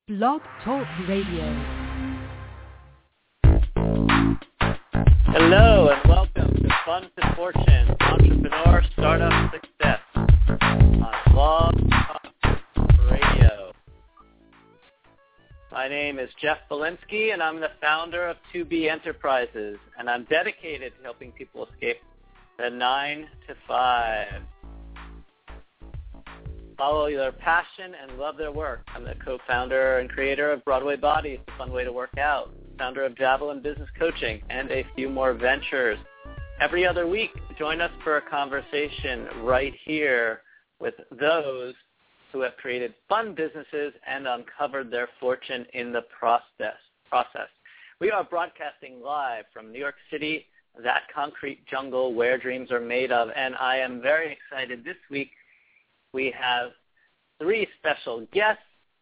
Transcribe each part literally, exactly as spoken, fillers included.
Blog Talk Radio. Hello and welcome to Fun to Fortune, Entrepreneur Startup Success on Blog Talk Radio. My name is Jeff Belinsky and I'm the founder of two B Enterprises, and I'm dedicated to helping people escape the nine to five. Follow their passion and love their work. I'm the co-founder and creator of Broadway Bodies, a fun way to work out, founder of Javelin Business Coaching, and a few more ventures. Every other week, join us for a conversation right here with those who have created fun businesses and uncovered their fortune in the process. process. We are broadcasting live from New York City, that concrete jungle where dreams are made of, and I am very excited this week. We have three special guests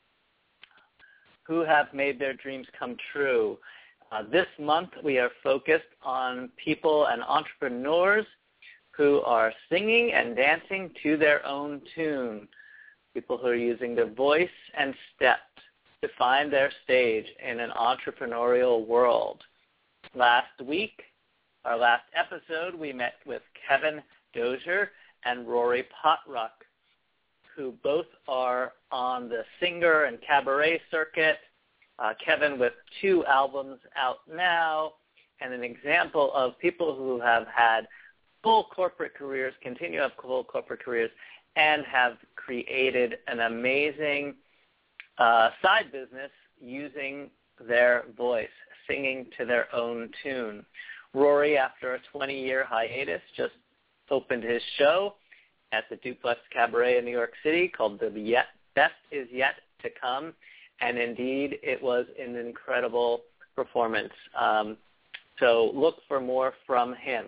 who have made their dreams come true. Uh, this month, we are focused on people and entrepreneurs who are singing and dancing to their own tune, people who are using their voice and steps to find their stage in an entrepreneurial world. Last week, our last episode, we met with Kevin Dozier and Rory Pottruck, who both are on the singer and cabaret circuit. Uh, Kevin with two albums out now, and an example of people who have had full corporate careers, continue to have full corporate careers, and have created an amazing uh, side business using their voice, singing to their own tune. Rory, after a twenty-year hiatus, just opened his show at the Duplex Cabaret in New York City called The Yet, Best Is Yet to Come, and indeed it was an incredible performance. Um, so look for more from him.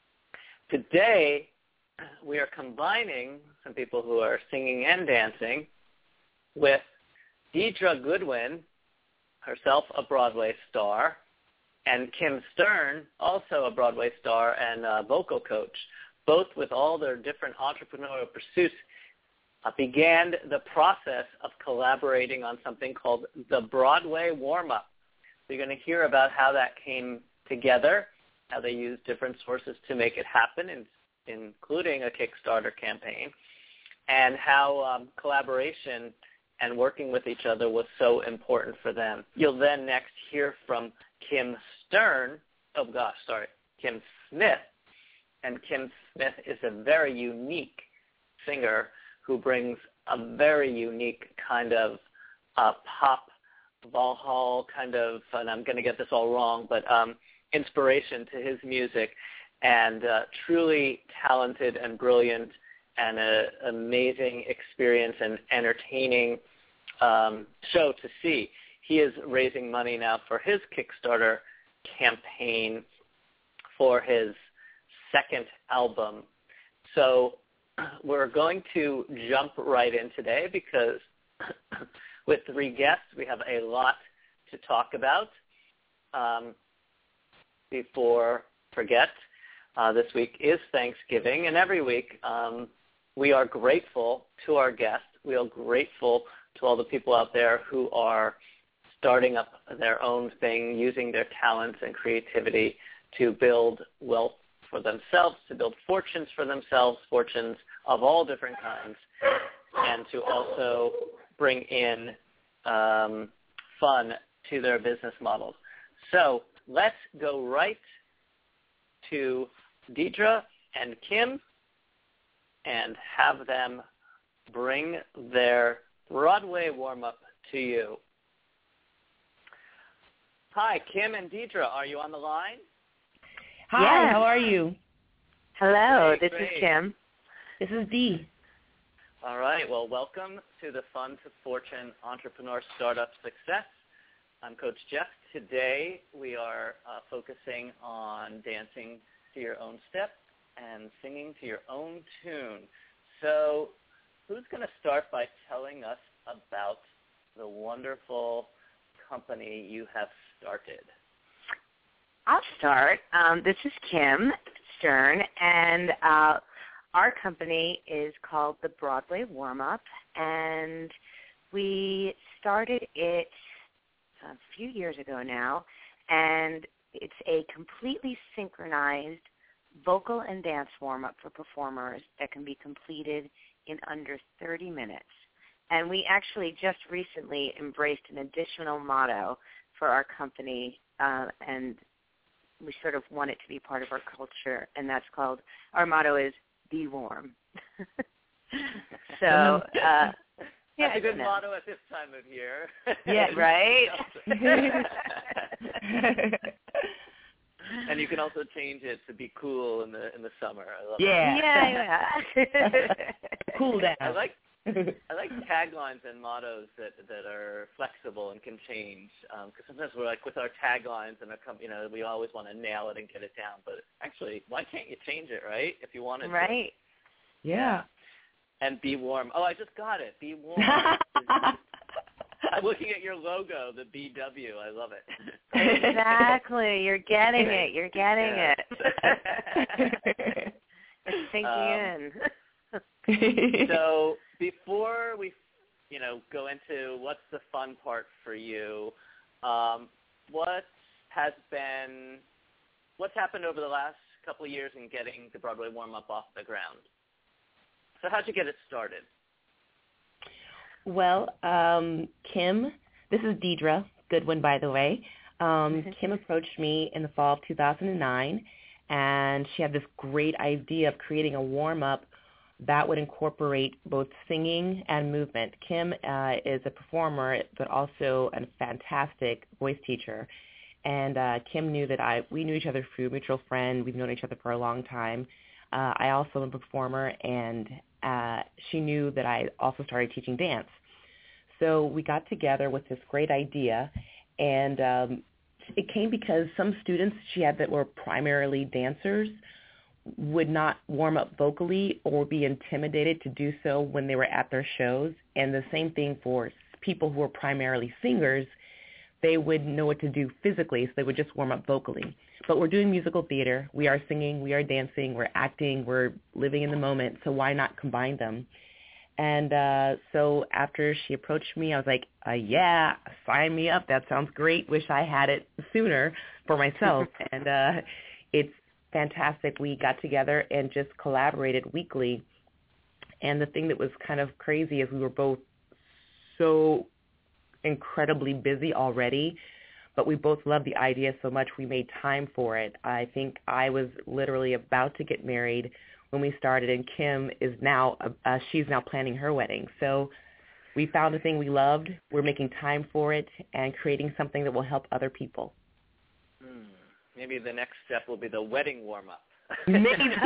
Today, we are combining some people who are singing and dancing with Deidre Goodwin, herself a Broadway star, and Kim Stern, also a Broadway star and a vocal coach. Both with all their different entrepreneurial pursuits, uh, began the process of collaborating on something called the Broadway Warm-Up. So you're going to hear about how that came together, how they used different sources to make it happen, in, including a Kickstarter campaign, and how um, collaboration and working with each other was so important for them. You'll then next hear from Kim Stern, oh gosh, sorry, Kim Smith. And Kim Smith is a very unique singer who brings a very unique kind of uh, pop, Valhalla kind of, and I'm going to get this all wrong, but um, inspiration to his music, and uh, truly talented and brilliant and an amazing experience and entertaining um, show to see. He is raising money now for his Kickstarter campaign for his second album. So we're going to jump right in today because with three guests, we have a lot to talk about. Um, before forget, uh, this week is Thanksgiving, and every week um, we are grateful to our guests. We are grateful to all the people out there who are starting up their own thing, using their talents and creativity to build wealth for themselves, to build fortunes for themselves, fortunes of all different kinds, and to also bring in um, fun to their business models. So let's go right to Deidre and Kim and have them bring their Broadway warm-up to you. Hi, Kim and Deidre, are you on the line? Hi, yes. How are you? Hello, great, this great. is Kim. This is Dee. All right, well, welcome to the Fun to Fortune Entrepreneur Startup Success. I'm Coach Jeff. Today we are uh, focusing on dancing to your own step and singing to your own tune. So who's going to start by telling us about the wonderful company you have started? I'll start. Um, this is Kim Stern, and uh, our company is called the Broadway Warm-Up, and we started it a few years ago now, and it's a completely synchronized vocal and dance warm-up for performers that can be completed in under thirty minutes. And we actually just recently embraced an additional motto for our company, uh, and we sort of want it to be part of our culture, and that's called, our motto is, be warm. So, uh, yeah, that's a good no. motto at this time of year. Yeah, right? And you can also change it to be cool in the in the summer. I love Yeah. it. Yeah, yeah. Cool down. I like I like taglines and mottos that that are flexible and can change. Because um, sometimes we're like with our taglines and our com- you know we always want to nail it and get it down. But actually, why can't you change it, right? If you wanted Right. to. Yeah. And be warm. Oh, I just got it. Be warm. I'm looking at your logo, the B W. I love it. Exactly. You're getting it. You're getting Yeah. it. It's sinking Um, in. So before we, you know, go into what's the fun part for you, um, what has been, what's happened over the last couple of years in getting the Broadway warm-up off the ground? So how'd you get it started? Well, um, Kim, this is Deidre Goodwin, by the way. Um, Kim approached me in the fall of two thousand nine, and she had this great idea of creating a warm-up that would incorporate both singing and movement. Kim uh, is a performer, but also a fantastic voice teacher. And uh, Kim knew that I, we knew each other through a mutual friend. We've known each other for a long time. Uh, I also am a performer, and uh, she knew that I also started teaching dance. So we got together with this great idea, and um, it came because some students she had that were primarily dancers would not warm up vocally or be intimidated to do so when they were at their shows. And the same thing for people who were primarily singers. They would know what to do physically, so they would just warm up vocally. But we're doing musical theater. We are singing, we are dancing, we're acting, we're living in the moment, so why not combine them? And uh, so after she approached me, I was like, uh, yeah, sign me up. That sounds great. Wish I had it sooner for myself. And uh, it's fantastic. We got together and just collaborated weekly. And the thing that was kind of crazy is we were both so incredibly busy already, but we both loved the idea so much we made time for it. I think I was literally about to get married when we started, and Kim is now, uh, she's now planning her wedding. So we found a thing we loved, we're making time for it, and creating something that will help other people. Hmm. Maybe the next step will be the wedding warm-up. Maybe.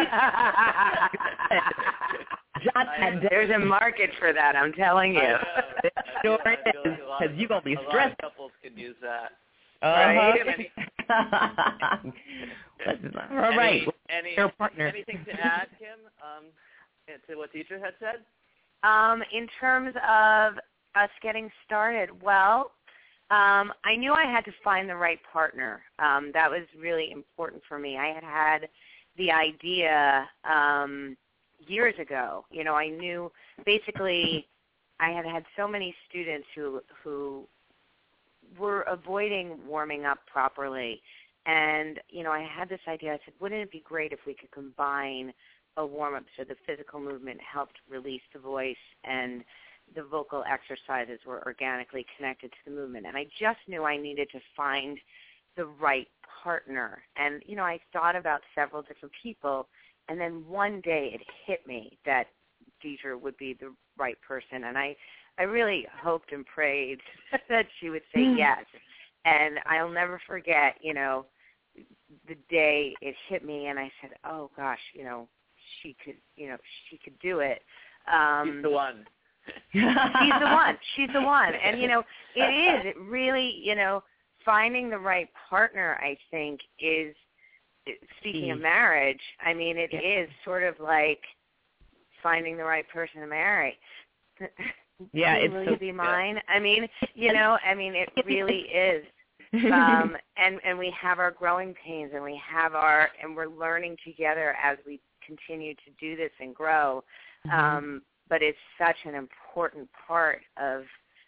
There's a market for that, I'm telling you. Sure is, because you're going to be stressed. A lot of couples could use that. Uh-huh. Right? All right. Any, any, Your partner. Anything to add, Kim, um, to what Deidre had said? Um, in terms of us getting started, well, um, I knew I had to find the right partner. Um, that was really important for me. I had had the idea um, years ago. You know, I knew basically I had had so many students who who were avoiding warming up properly. And, you know, I had this idea. I said, wouldn't it be great if we could combine a warm-up so the physical movement helped release the voice and the vocal exercises were organically connected to the movement. And I just knew I needed to find the right partner. And, you know, I thought about several different people, and then one day it hit me that Deidre would be the right person. And I, I really hoped and prayed that she would say yes. And I'll never forget, you know, the day it hit me, and I said, oh, gosh, you know, she could, you know, she could do it. Um, She's the one. She's the one. She's the one. And, you know, it is. It really, you know, finding the right partner, I think, is, speaking of marriage, I mean, it is sort of like finding the right person to marry. Yeah, Will it's you so, be mine? I mean, you know, I mean, it really is. Um, and, and we have our growing pains, and we have our, and we're learning together as we continue to do this and grow. Mm-hmm. Um, but it's such an important part of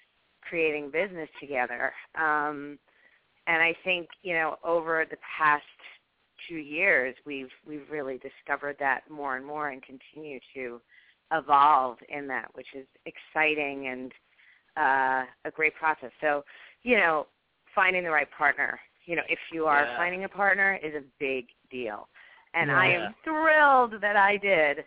creating business together. Um, and I think, you know, over the past two years, we've we've really discovered that more and more and continue to evolve in that, which is exciting and uh, a great process. So, you know, finding the right partner, you know, if you are yeah. finding a partner is a big deal. And yeah. I am thrilled that I did.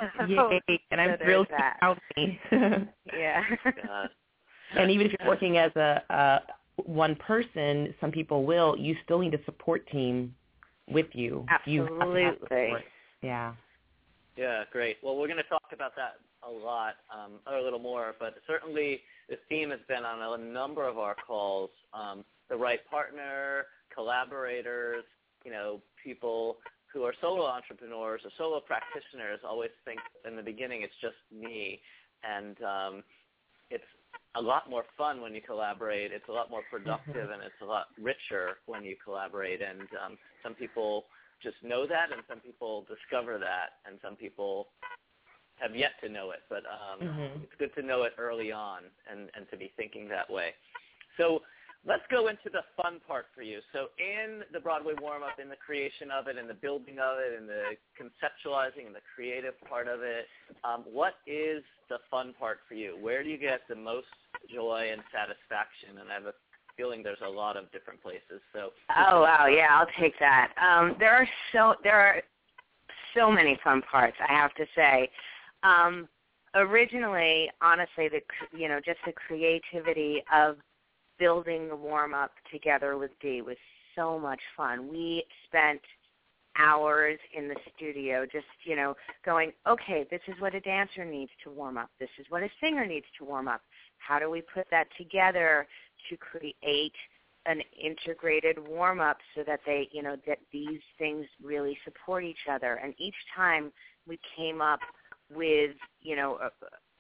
Yay, and I'm so thrilled that. to help me. Yeah. God. And even if you're working as a uh, one person, some people will, you still need a support team with you. Absolutely. You have to have support. Yeah. Yeah, great. Well, we're going to talk about that a lot, um, or a little more, but certainly this theme has been on a number of our calls. Um, the right partner, collaborators, you know, people who are solo entrepreneurs or solo practitioners always think in the beginning it's just me, and um, it's a lot more fun when you collaborate. It's a lot more productive, and it's a lot richer when you collaborate, and um, some people just know that, and some people discover that, and some people have yet to know it, but um, mm-hmm. it's good to know it early on and, and to be thinking that way. So let's go into the fun part for you. So in the Broadway warm-up, in the creation of it, in the building of it, in the conceptualizing and the creative part of it, um, what is the fun part for you? Where do you get the most joy and satisfaction? And I have a feeling there's a lot of different places. So oh wow, yeah, I'll take that. Um, there are so there are so many fun parts, I have to say. Um, originally, honestly, the you know just the creativity of building the warm-up together with Dee was so much fun. We spent hours in the studio just, you know, going, okay, this is what a dancer needs to warm up. This is what a singer needs to warm up. How do we put that together to create an integrated warm-up so that they, you know, that these things really support each other? And each time we came up with, you know, a,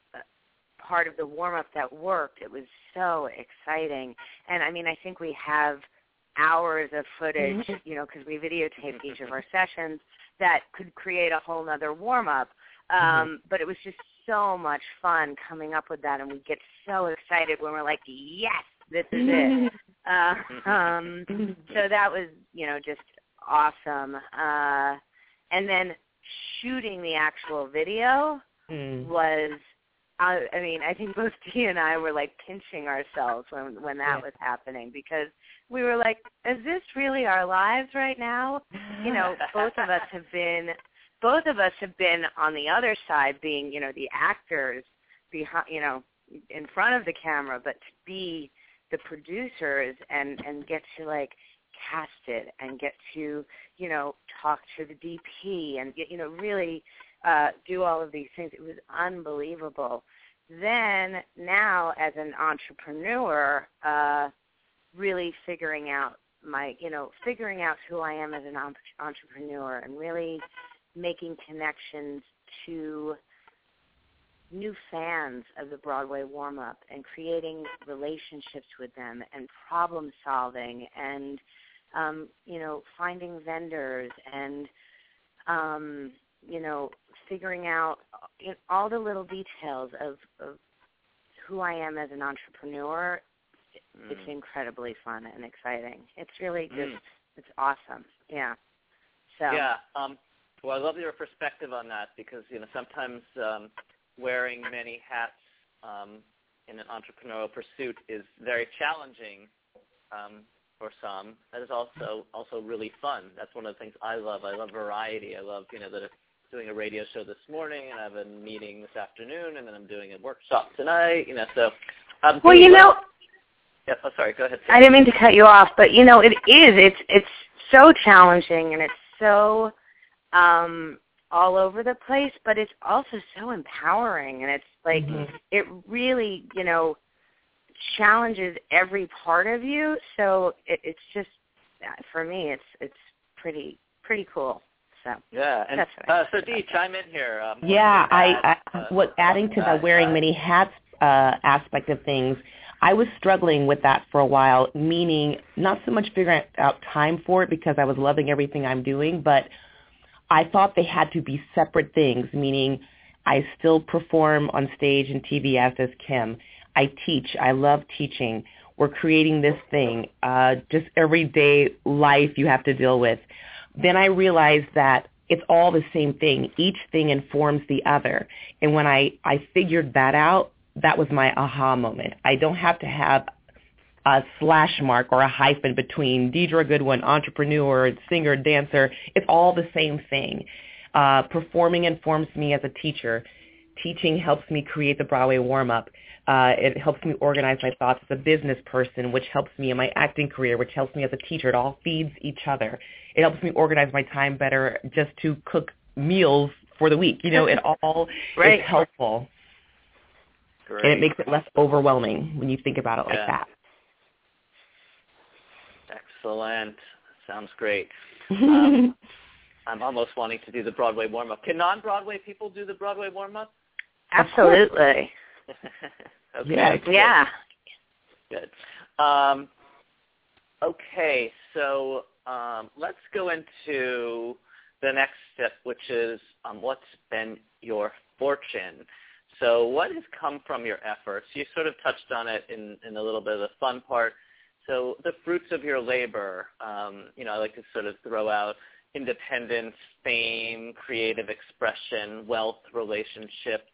part of the warm-up that worked. It was so exciting. And, I mean, I think we have hours of footage, mm-hmm. you know, because we videotaped each of our sessions that could create a whole other warm-up. Um, mm-hmm. But it was just so much fun coming up with that, and we get so excited when we're like, yes, this is it. uh, um, so that was, you know, just awesome. Uh, and then shooting the actual video mm. was I, I mean, I think both Dee and I were like pinching ourselves when when that yeah. was happening, because we were like, is this really our lives right now? You know, both of us have been, both of us have been on the other side, being, you know, the actors behind, you know, in front of the camera, but to be the producers and and get to like cast it and get to, you know, talk to the D P and get, you know, really. Uh, do all of these things. It was unbelievable. Then now as an entrepreneur, uh, really figuring out my, you know, figuring out who I am as an entrepreneur and really making connections to new fans of the Broadway warm-up and creating relationships with them and problem solving and, um, you know, finding vendors and, um, you know, figuring out all the little details of, of who I am as an entrepreneur. Mm. It's incredibly fun and exciting. It's really just, mm. it's awesome. Yeah. So. Yeah. Um, well, I love your perspective on that, because, you know, sometimes um, wearing many hats um, in an entrepreneurial pursuit is very challenging um, for some. That is also also really fun. That's one of the things I love. I love variety. I love, you know, that doing a radio show this morning, and I have a meeting this afternoon, and then I'm doing a workshop tonight, you know, so. Um, well, you know. Yeah, oh, sorry, go ahead. I didn't mean to cut you off, but, you know, it is. It's it's so challenging, and it's so um, all over the place, but it's also so empowering, and it's like, mm-hmm. it really, you know, challenges every part of you, so it, it's just, for me, it's it's pretty pretty cool. So, yeah, and uh, so Dee, chime in here. Um, yeah, I, add, I uh, what adding to the wearing many hats uh, aspect of things, I was struggling with that for a while, meaning not so much figuring out time for it because I was loving everything I'm doing, but I thought they had to be separate things, meaning I still perform on stage and T V as does Kim. I teach. I love teaching. We're creating this thing, uh, just everyday life you have to deal with. Then I realized that it's all the same thing. Each thing informs the other. And when I, I figured that out, that was my aha moment. I don't have to have a slash mark or a hyphen between Deidre Goodwin, entrepreneur, singer, dancer. It's all the same thing. Uh, performing informs me as a teacher. Teaching helps me create the Broadway warm-up. Uh, it helps me organize my thoughts as a business person, which helps me in my acting career, which helps me as a teacher. It all feeds each other. It helps me organize my time better just to cook meals for the week. You know, it all right. is helpful. Great. And it makes it less overwhelming when you think about it like yeah. that. Excellent. Sounds great. Um, I'm almost wanting to do the Broadway warm-up. Can non-Broadway people do the Broadway warm-up? Absolutely. Okay. Yeah. Good. Yeah. Good. Um, okay, so um, let's go into the next step, which is um, what's been your fortune. So what has come from your efforts? You sort of touched on it in, in a little bit of the fun part. So the fruits of your labor, um, you know, I like to sort of throw out independence, fame, creative expression, wealth, relationships,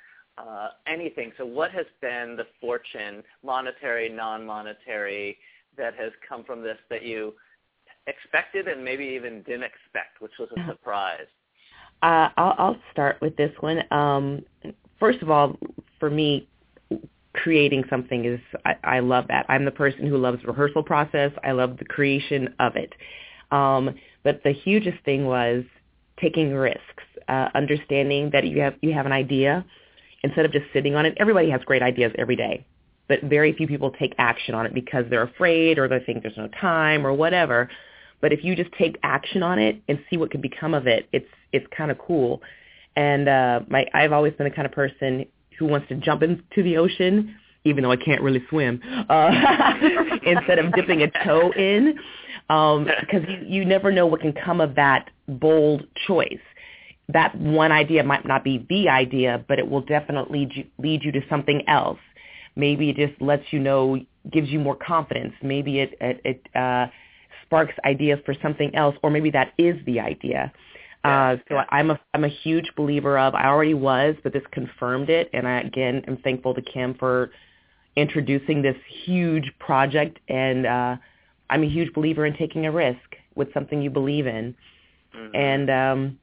uh, anything. So what has been the fortune, monetary, non-monetary, that has come from this that you expected and maybe even didn't expect, which was a surprise? Uh, I'll, I'll start with this one. Um, first of all, for me, creating something is, I, I love that. I'm the person who loves the rehearsal process. I love the creation of it. Um, but the hugest thing was taking risks, uh, understanding that you have you have an idea instead of just sitting on it. Everybody has great ideas every day, but very few people take action on it because they're afraid or they think there's no time or whatever. But if you just take action on it and see what can become of it, it's it's kind of cool. And uh, my I've always been the kind of person who wants to jump into the ocean, even though I can't really swim, uh, instead of dipping a toe in, um, because you, you never know what can come of that bold choice. That one idea might not be the idea, but it will definitely lead you, lead you to something else. Maybe it just lets you know, gives you more confidence. Maybe it, it, it uh, sparks ideas for something else, or maybe that is the idea. Uh, so I'm a I'm a huge believer of, I already was, but this confirmed it. And I, again, am thankful to Kim for introducing this huge project. And uh, I'm a huge believer in taking a risk with something you believe in. Mm-hmm. And um,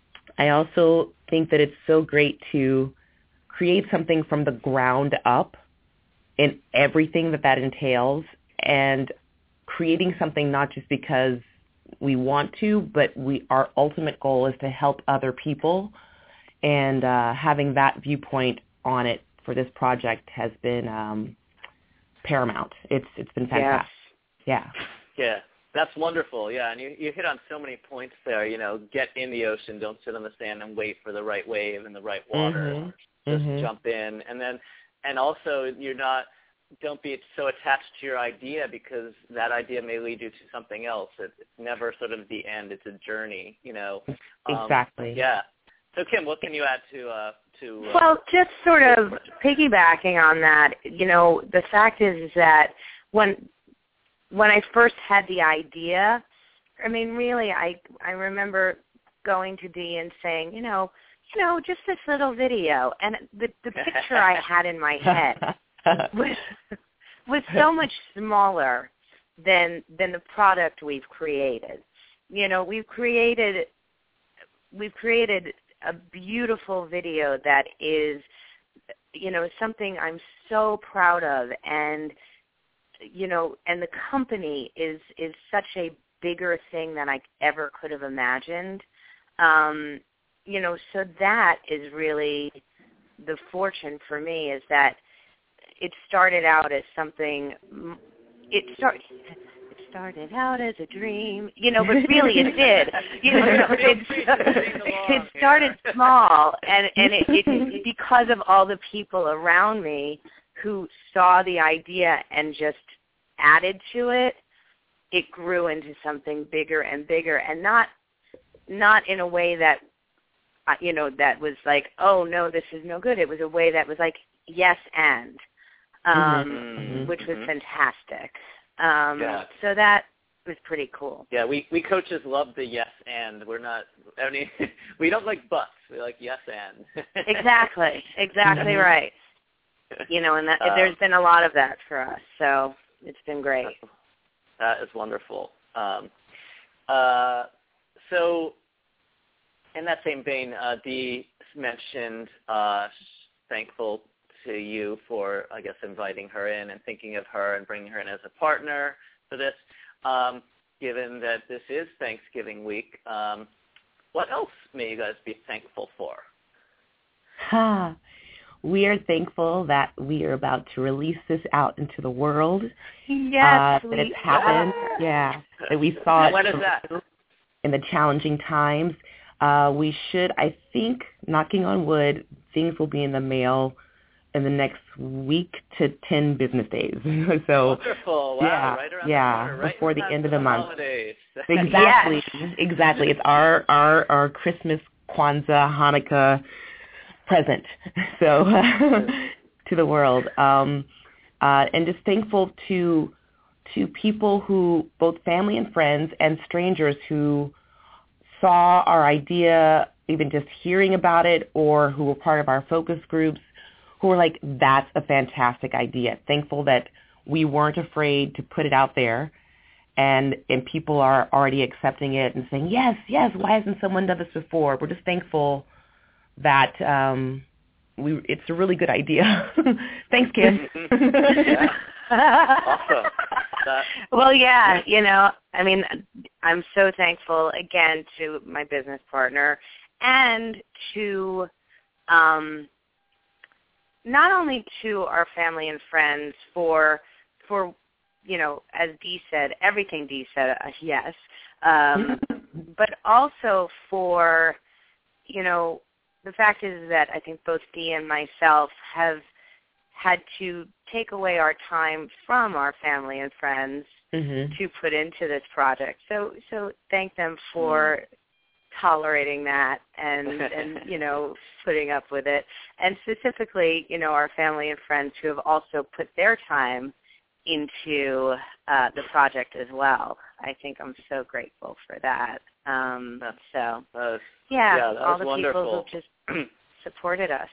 I also think that it's so great to create something from the ground up and everything that that entails, and creating something not just because we want to, but we our ultimate goal is to help other people, and uh, having that viewpoint on it for this project has been um, paramount. It's it's been fantastic. Yeah. yeah, yeah, that's wonderful. Yeah, and you you hit on so many points there. You know, get in the ocean, don't sit on the sand and wait for the right wave and the right water. Mm-hmm. Just mm-hmm. jump in, and then and also you're not. Don't be so attached to your idea, because that idea may lead you to something else. It, it's never sort of the end. It's a journey, you know. Um, exactly. Yeah. So, Kim, what can you add to uh, to? Uh, well, just sort of piggybacking on that, you know, the fact is, is that when when I first had the idea, I mean, really, I I remember going to Dee and saying, you know, you know, just this little video, and the the picture I had in my head was was so much smaller than than the product we've created. You know, we've created we've created a beautiful video that is, you know, something I'm so proud of, and you know, and the company is is such a bigger thing than I ever could have imagined. Um, you know, so that is really the fortune for me, is that it started out as something, it started, it started out as a dream, you know, but really it did. You know, it, it started small, and, and it, it, because of all the people around me who saw the idea and just added to it, it grew into something bigger and bigger, and not not in a way that, you know, that was like, oh, no, this is no good. It was a way that was like, yes, and. um, mm-hmm. which was mm-hmm. fantastic. Um, yeah. So that was pretty cool. Yeah, we, we coaches love the yes and. We're not, I mean, we don't like buts. We like yes and. Exactly. Exactly mm-hmm. right. You know, and that, uh, there's been a lot of that for us, so it's been great. That is wonderful. Um, uh, so in that same vein, uh, Dee mentioned uh, thankful to you for, I guess, inviting her in and thinking of her and bringing her in as a partner for this. Um, given that this is Thanksgiving week, um, what else may you guys be thankful for? Ha. We are thankful that we are about to release this out into the world. Yes, uh, we that it's happened. are. Yeah, that we saw it. When is that? In the challenging times. Uh, we should, I think, knocking on wood, things will be in the mail in the next week to ten business days. So wonderful! Wow, yeah, right around yeah, the corner, right before the end of the, the month. Holidays. Exactly, Yes. exactly. It's our our our Christmas, Kwanzaa, Hanukkah present. So to the world, um, uh, and just thankful to to people who, both family and friends and strangers, who saw our idea, even just hearing about it, or who were part of our focus groups, who were like, that's a fantastic idea. Thankful that we weren't afraid to put it out there, and and people are already accepting it and saying, yes, yes, why hasn't someone done this before? We're just thankful that um, we it's a really good idea. Thanks, Kim. Yeah. Awesome. That- Well, yeah, you know, I mean, I'm so thankful, again, to my business partner and to um, not only to our family and friends for, for you know, as Dee said, everything Dee said, uh, yes, um, but also for, you know, the fact is that I think both Dee and myself have had to take away our time from our family and friends mm-hmm. to put into this project. So so thank them for mm. tolerating that and, and, you know, putting up with it. And specifically, you know, our family and friends who have also put their time into uh, the project as well. I think I'm so grateful for that. Um, so, uh, yeah, yeah that all was the wonderful. people who just supported us.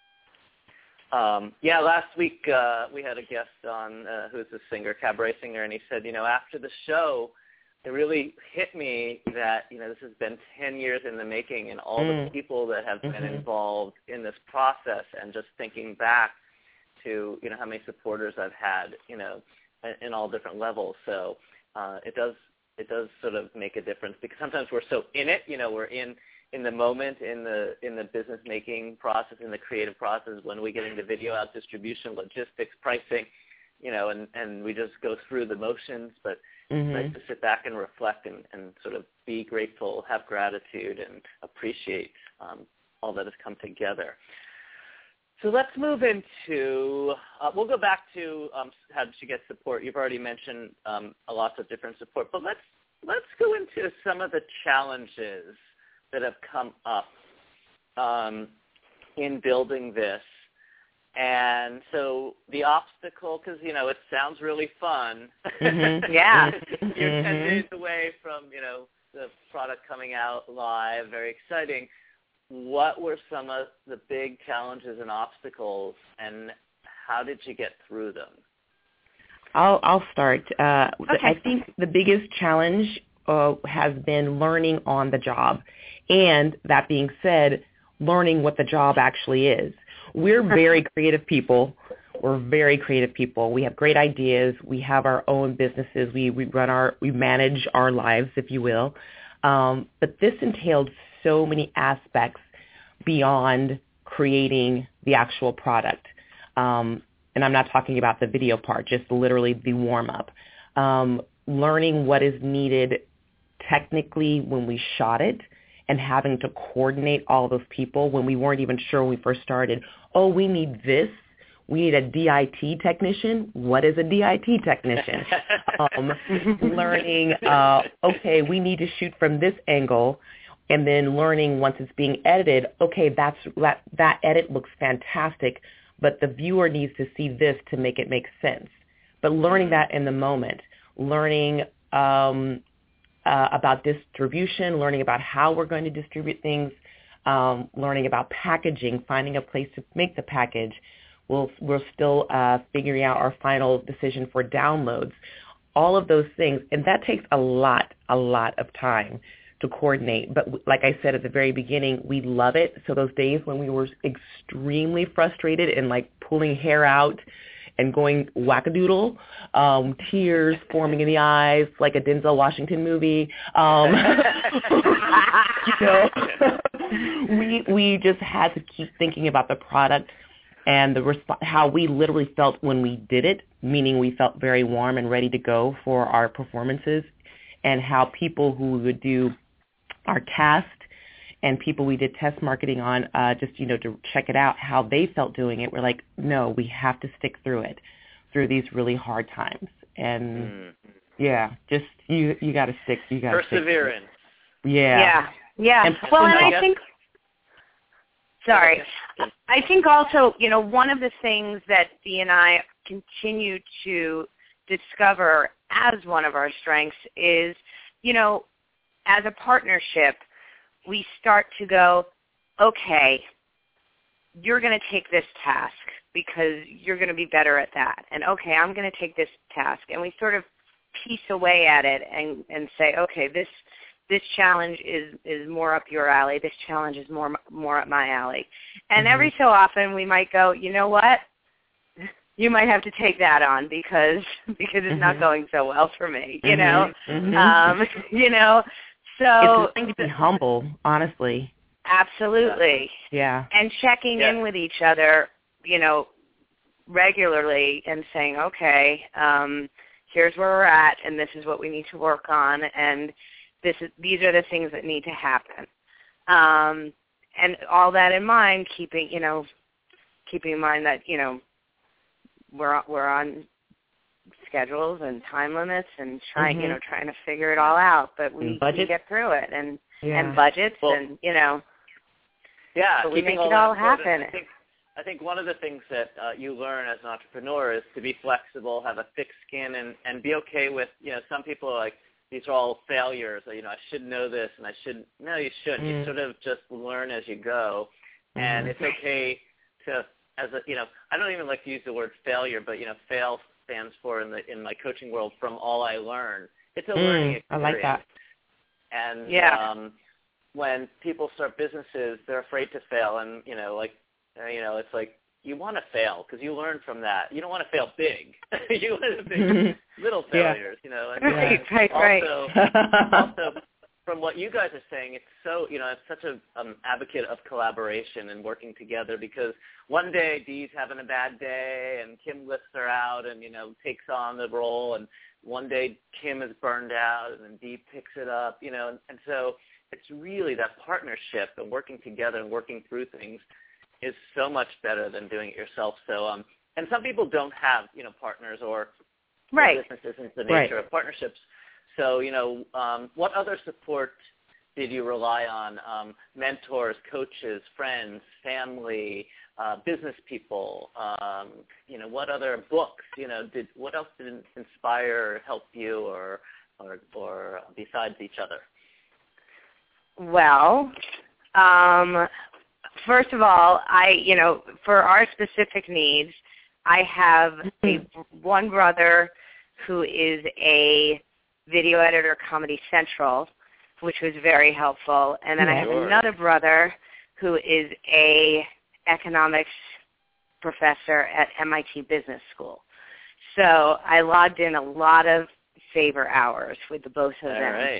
Um, yeah, last week uh, we had a guest on uh, who's a singer, cabaret singer, and he said, you know, after the show, it really hit me that, you know, this has been ten years in the making, and all mm. the people that have mm-hmm. been involved in this process, and just thinking back to, you know, how many supporters I've had, you know, in, in all different levels. So uh, it does it does sort of make a difference, because sometimes we're so in it, you know, we're in in the moment, in the in the business making process, in the creative process, when we get into video out, distribution, logistics, pricing, you know, and, and we just go through the motions. But mm-hmm. it's nice to sit back and reflect and, and sort of be grateful, have gratitude, and appreciate um, all that has come together. So let's move into, uh, we'll go back to um, how did you get support. You've already mentioned um, a lots of different support, but let's let's go into some of the challenges that have come up um, in building this. And so the obstacle, because, you know, it sounds really fun. Mm-hmm. Yeah. You're mm-hmm. ten days away from, you know, the product coming out live, very exciting. What were some of the big challenges and obstacles, and how did you get through them? I'll, I'll start. Uh, okay. I think the biggest challenge uh, has been learning on the job. And that being said, learning what the job actually is. We're very creative people. We're very creative people. We have great ideas. We have our own businesses. We, we run our, we manage our lives, if you will. Um, but this entailed so many aspects beyond creating the actual product. Um, and I'm not talking about the video part, just literally the warm-up. Um, learning what is needed technically when we shot it, and having to coordinate all those people when we weren't even sure when we first started. Oh, we need this. We need a D I T technician. What is a D I T technician? um, learning, uh, okay, we need to shoot from this angle, and then learning once it's being edited, okay, that's that, that edit looks fantastic, but the viewer needs to see this to make it make sense. But learning that in the moment, learning um, uh, about distribution, learning about how we're going to distribute things, um, learning about packaging, finding a place to make the package. We'll, we're still uh, figuring out our final decision for downloads, all of those things. And that takes a lot, a lot of time to coordinate. But like I said at the very beginning, we love it. So those days when we were extremely frustrated and like pulling hair out and going wackadoodle, um, tears forming in the eyes like a Denzel Washington movie, um, you know, we we just had to keep thinking about the product and the resp- how we literally felt when we did it, meaning we felt very warm and ready to go for our performances, and how people who would do our cast and people we did test marketing on, uh, just, you know, to check it out, how they felt doing it. We're like, no, we have to stick through it, through these really hard times. And, mm. yeah, just, you you got to stick. You got to Perseverance. Yeah. Yeah. Yeah. And, well, and I think, sorry, I think also, you know, one of the things that Dee and I continue to discover as one of our strengths is, you know, as a partnership, we start to go, okay, you're going to take this task because you're going to be better at that. And, okay, I'm going to take this task. And we sort of piece away at it and, and say, okay, this this challenge is, is more up your alley. This challenge is more more up my alley. And mm-hmm. every so often we might go, you know what? You might have to take that on because because it's mm-hmm. not going so well for me, you mm-hmm. know? Mm-hmm. Um, you know, so it's learning to be humble, honestly. Absolutely. Yeah. And checking yeah. in with each other, you know, regularly and saying, okay, um, here's where we're at, and this is what we need to work on, and this is these are the things that need to happen. Um, and all that in mind, keeping you know, keeping in mind that you know, we're we're on schedules and time limits and trying, mm-hmm. you know, trying to figure it all out. But we, we get through it, and yeah. and budgets, well, and you know, yeah, but we make all it all happen. happen. I think, I think one of the things that uh, you learn as an entrepreneur is to be flexible, have a thick skin, and and be okay with, you know, some people are like, these are all failures. Or, you know, I should know this, and I shouldn't. No, you shouldn't. Mm. You sort of just learn as you go, mm. and it's okay to, as a, you know, I don't even like to use the word failure, but you know, fail stands for in the in my coaching world, from all I learn. It's a mm, learning experience. I like that. And yeah. um, when people start businesses, they're afraid to fail, and you know, like, uh, you know, it's like you want to fail because you learn from that. You don't want to fail big. You want to big little failures, yeah. you know. And, right, uh, right, also, right. also, from what you guys are saying, it's so, you know, it's such a um, advocate of collaboration and working together, because one day Dee's having a bad day and Kim lifts her out and, you know, takes on the role, and one day Kim is burned out and then Dee picks it up, you know, and, and so it's really that partnership and working together and working through things is so much better than doing it yourself. So, um, and some people don't have, you know, partners or right. business isn't the nature right. of partnerships. So, you know, um, what other support did you rely on? Um, mentors, coaches, friends, family, uh, business people. Um, you know, what other books? You know, did what else did inspire or help you, or or, or besides each other? Well, um, first of all, I you know, for our specific needs, I have a one brother who is a video editor, Comedy Central, which was very helpful. And then yeah. I have sure. another brother who is a economics professor at M I T Business School. So I logged in a lot of favor hours with the both of All them. Right.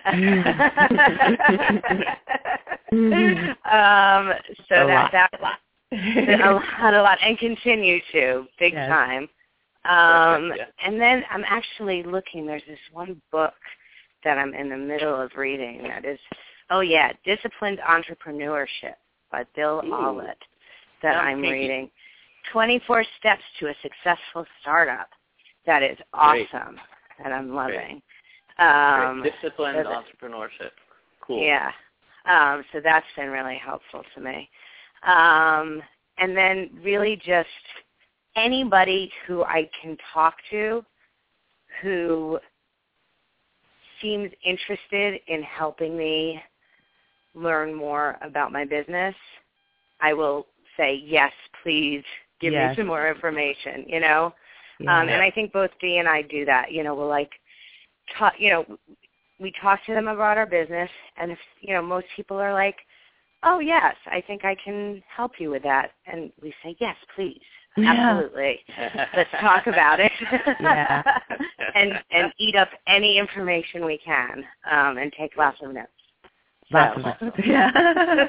um, so a that, lot. that a lot. a lot, a lot, and continue to, big yes. time. Um, yeah. And then I'm actually looking, there's this one book that I'm in the middle of reading that is, oh yeah, Disciplined Entrepreneurship by Bill Ooh. Ollett that Sounds I'm kinky. reading. twenty-four Steps to a Successful Startup. That is Great. awesome, and I'm loving. Um, Great. Disciplined so entrepreneurship. Cool. Yeah. Um, so that's been really helpful to me. Um, and then really just anybody who I can talk to who seems interested in helping me learn more about my business, I will say, yes, please give yes. me some more information, you know? Yeah. Um, and I think both Dee and I do that. You know, we'll like, talk, you know, we talk to them about our business, and if, you know, most people are like, oh, yes, I think I can help you with that. And we say, yes, please. Yeah. Absolutely. Let's talk about it. Yeah. and and eat up any information we can, um, and take lots of notes. Lots so. of notes. Yeah.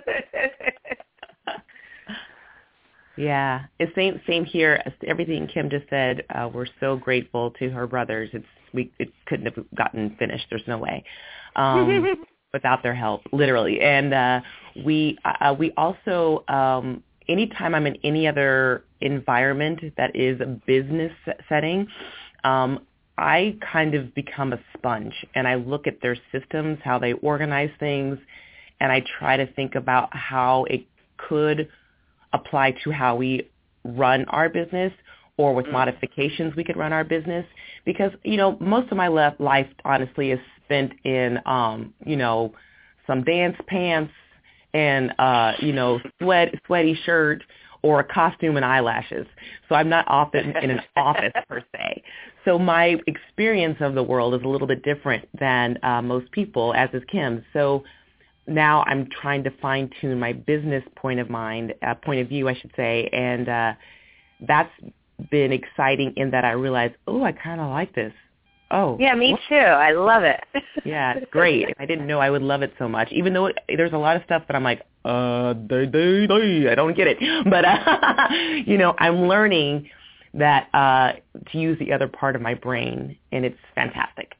Yeah. It's same same here. Everything Kim just said, uh, we're so grateful to her brothers. It's we it couldn't have gotten finished. There's no way. Um, without their help, literally. And uh, we uh, we also um, anytime I'm in any other environment that is a business setting, um, I kind of become a sponge, and I look at their systems, how they organize things, and I try to think about how it could apply to how we run our business, or with mm. modifications we could run our business. Because, you know, most of my life, honestly, is spent in, um, you know, some dance pants and, uh, you know, sweat, sweaty shirt or a costume and eyelashes. So I'm not often in an office per se. So my experience of the world is a little bit different than uh, most people, as is Kim. So now I'm trying to fine-tune my business point of mind, uh, point of view, I should say, and uh, that's been exciting in that I realized, oh, I kind of like this. Oh, yeah, me what? too. I love it. Yeah, it's great. I didn't know I would love it so much, even though it, there's a lot of stuff that I'm like, uh, they, they, they, I don't get it. But, uh, you know, I'm learning that uh, to use the other part of my brain, and it's fantastic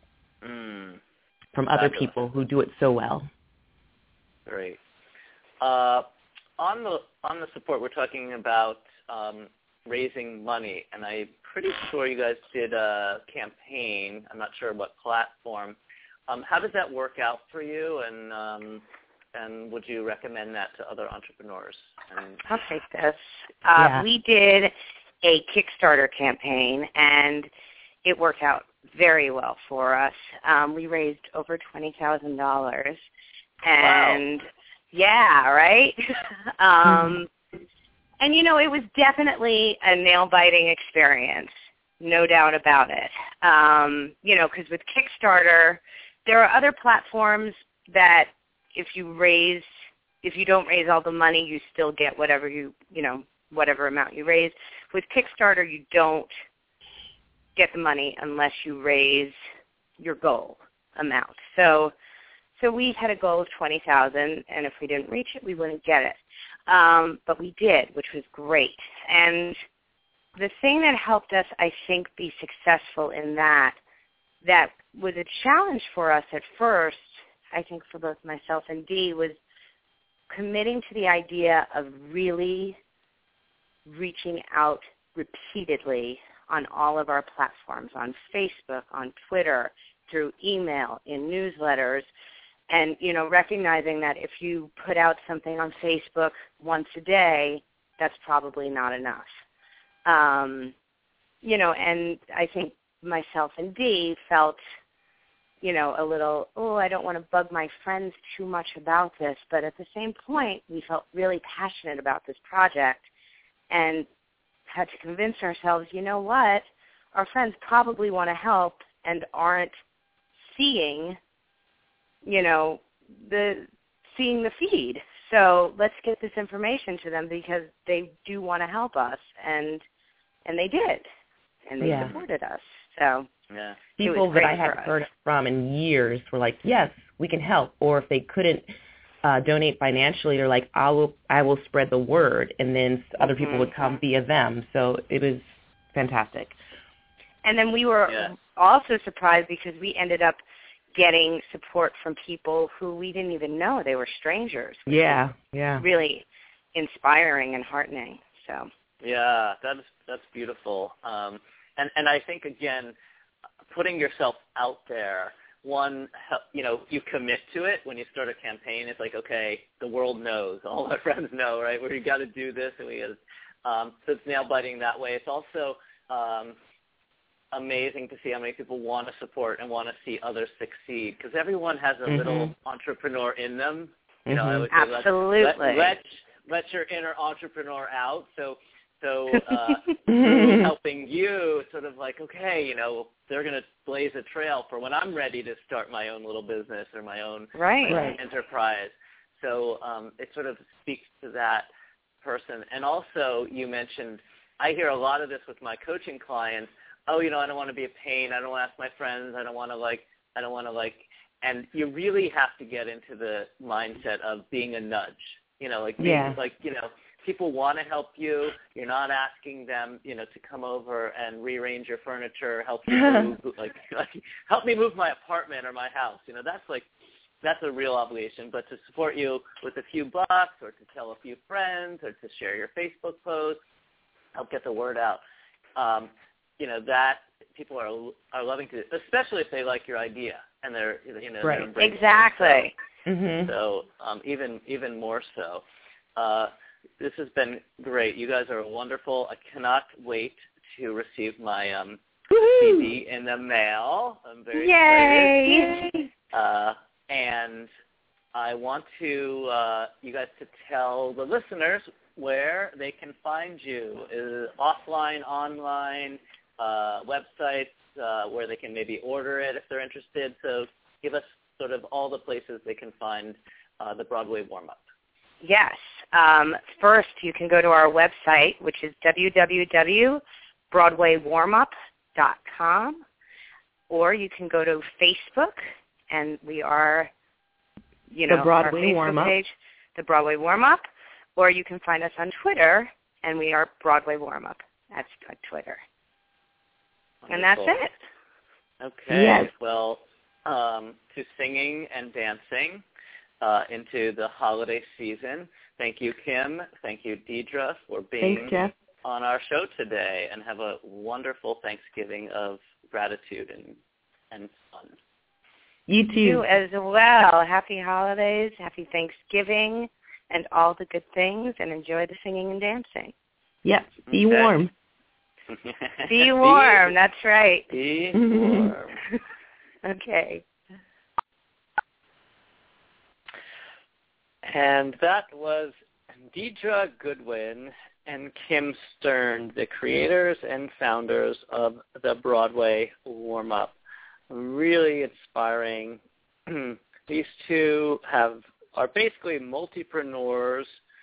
mm, from other fabulous. people who do it so well. Great. Uh, on the on the support, we're talking about um, raising money, and I'm pretty sure you guys did a campaign. I'm not sure what platform. Um, how does that work out for you, and um, and would you recommend that to other entrepreneurs? And I'll take this. Uh, yeah. We did a Kickstarter campaign, and it worked out very well for us. Um, we raised over twenty thousand dollars. And, wow. yeah, right? um, mm-hmm. And, you know, it was definitely a nail-biting experience, no doubt about it. Um, you know, because with Kickstarter, there are other platforms that if you raise, if you don't raise all the money, you still get whatever you, you know, whatever amount you raise. With Kickstarter, you don't get the money unless you raise your goal amount. So, So we had a goal of twenty thousand dollars, and if we didn't reach it, we wouldn't get it. Um, but we did, which was great. And the thing that helped us, I think, be successful in that, that was a challenge for us at first, I think for both myself and Dee, was committing to the idea of really reaching out repeatedly on all of our platforms, on Facebook, on Twitter, through email, in newsletters, and, you know, recognizing that if you put out something on Facebook once a day, that's probably not enough. Um, you know, and I think myself and Dee felt, you know, a little, oh, I don't want to bug my friends too much about this. But at the same point, we felt really passionate about this project and had to convince ourselves, you know what, our friends probably want to help and aren't seeing, you know, the seeing the feed. So let's get this information to them because they do want to help us, and and they did, and they yeah. supported us. So yeah. people that I hadn't heard from in years were like, yes, we can help. Or if they couldn't uh, donate financially, they're like, I will I will spread the word, and then other mm-hmm. people would come via them. So it was fantastic. And then we were yeah. also surprised because we ended up getting support from people who we didn't even know. They were strangers. Yeah, yeah. Really inspiring and heartening. So yeah, that's that's beautiful. Um, and and I think again, putting yourself out there one, you know, you commit to it when you start a campaign. It's like, okay, the world knows, all our friends know, right? Where you got to do this, and we, um, so it's nail biting that way. It's also um, amazing to see how many people want to support and want to see others succeed, because everyone has a mm-hmm. little entrepreneur in them. You know, mm-hmm. I would say, absolutely. Let, let, let let your inner entrepreneur out. So. So uh, through helping you, sort of like, okay, you know, they're going to blaze a trail for when I'm ready to start my own little business or my own, right. my right. own enterprise. So um, it sort of speaks to that person. And also you mentioned, I hear a lot of this with my coaching clients, oh, you know, I don't want to be a pain. I don't want to ask my friends. I don't want to like, I don't want to like, and you really have to get into the mindset of being a nudge, you know, like, being, yeah. like, you know, people want to help you. You're not asking them, you know, to come over and rearrange your furniture, help you move, like, like help me move my apartment or my house. You know, that's like, that's a real obligation. But to support you with a few bucks, or to tell a few friends, or to share your Facebook post, help get the word out. Um, you know, that people are are loving to, especially if they like your idea and they're, you know, right. they're exactly. So, mm-hmm. so um, even even more so. Uh, This has been great. You guys are wonderful. I cannot wait to receive my um, C D in the mail. I'm very Yay. excited. Uh, and I want to uh, you guys to tell the listeners where they can find you. Is offline, online, uh, websites uh, where they can maybe order it if they're interested. So give us sort of all the places they can find uh, the Broadway warm-up. Yes. Um, first, you can go to our website, which is w w w dot broadway warm up dot com, or you can go to Facebook, and we are, you know, the Broadway our Facebook Warm-Up. page, the Broadway Warm-Up, or you can find us on Twitter, and we are Broadway Warm-Up. That's Twitter. Wonderful. And that's it. Okay. Yes. Well, um, to singing and dancing uh, into the holiday season. Thank you, Kim. Thank you, Deidre, for being Thanks, Jeff. on our show today, and have a wonderful Thanksgiving of gratitude and, and fun. You too. You as well. Happy holidays, happy Thanksgiving, and all the good things, and enjoy the singing and dancing. Yep. Be Okay. warm. Be warm. That's right. Be warm. Okay. And that was Deidre Goodwin and Kim Stern, the creators and founders of the Broadway Warm-Up. Really inspiring. These two have are basically multipreneurs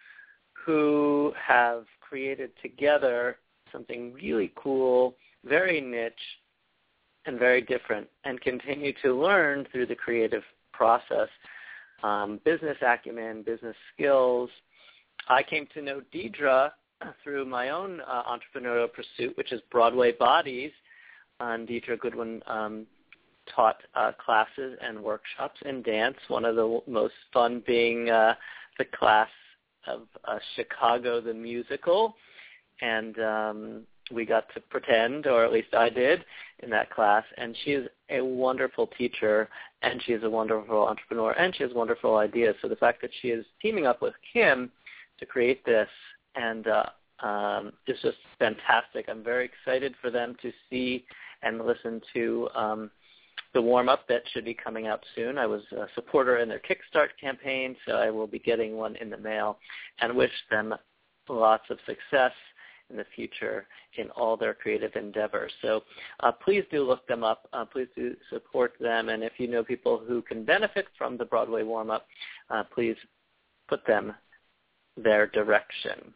who have created together something really cool, very niche, and very different, and continue to learn through the creative process. Um, business acumen, business skills. I came to know Deidre through my own uh, entrepreneurial pursuit, which is Broadway Bodies. And Deidre Goodwin um, taught uh, classes and workshops in dance, one of the most fun being uh, the class of uh, Chicago the Musical. And um, we got to pretend, or at least I did, in that class. And she is a wonderful teacher, and she is a wonderful entrepreneur, and she has wonderful ideas. So the fact that she is teaming up with Kim to create this and uh, um, is just fantastic. I'm very excited for them to see and listen to um, the warm-up that should be coming out soon. I was a supporter in their Kickstart campaign, so I will be getting one in the mail, and wish them lots of success in the future in all their creative endeavors. So uh, please do look them up. Uh, please do support them. And if you know people who can benefit from the Broadway warm-up, uh, please put them their direction.